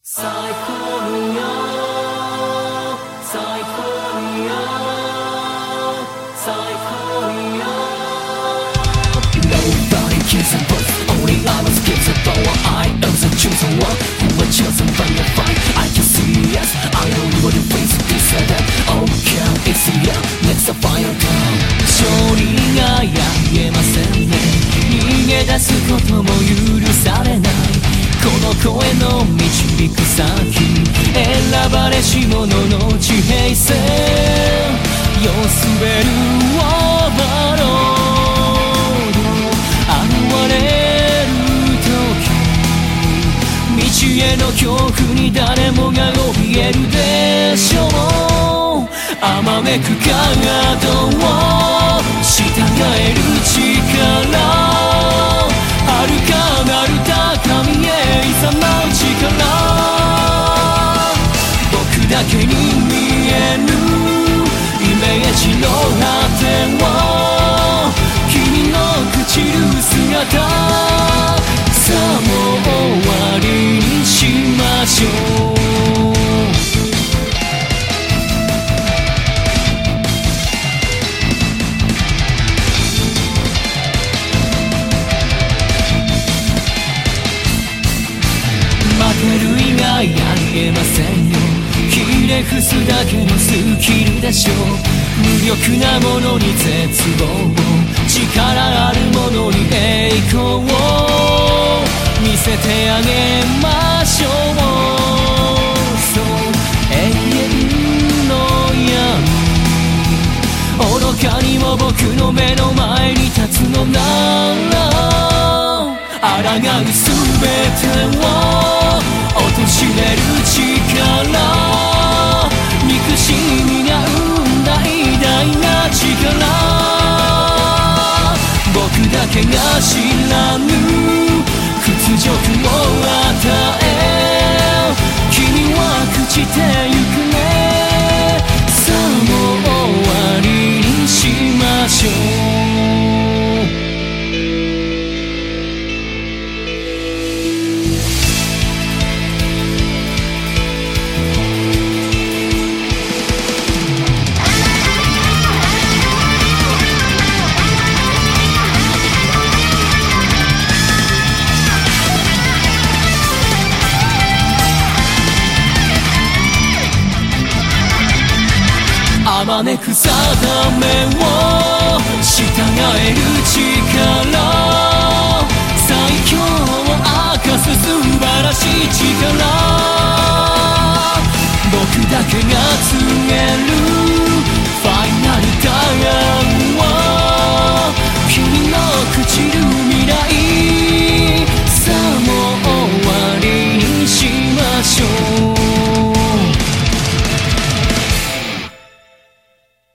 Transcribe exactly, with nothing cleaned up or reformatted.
最高よ最高よ最高よ Nobody cares about only others cares about what I am the chosen one who was chosen from the fight I can see yes I know what the face is that okay it's here let's fire down 勝利がやえませんね逃げ出すことも許されないこの声の導く先選ばれし者の地平線よ滑るオーバーロード現れる時道への恐怖に誰もが怯えるでしょうあまめくカードを従える力遥かなる高みへいざなう力僕だけに見えるイメージの果てを君の朽ちる姿さあもう終わりにしましょうやれませんよひれ伏すだけのスキルでしょう無力なものに絶望力あるものに栄光を見せてあげましょうそう永遠の闇愚かにも僕の目の前に立つのなら抗うすべてを落としれる力憎しみが生んだ偉大な力僕だけが知らぬ屈辱を与え君は朽ちてゆくねさあもう終わりにしましょうあまねく定めを従える力最強を明かす素晴らしい力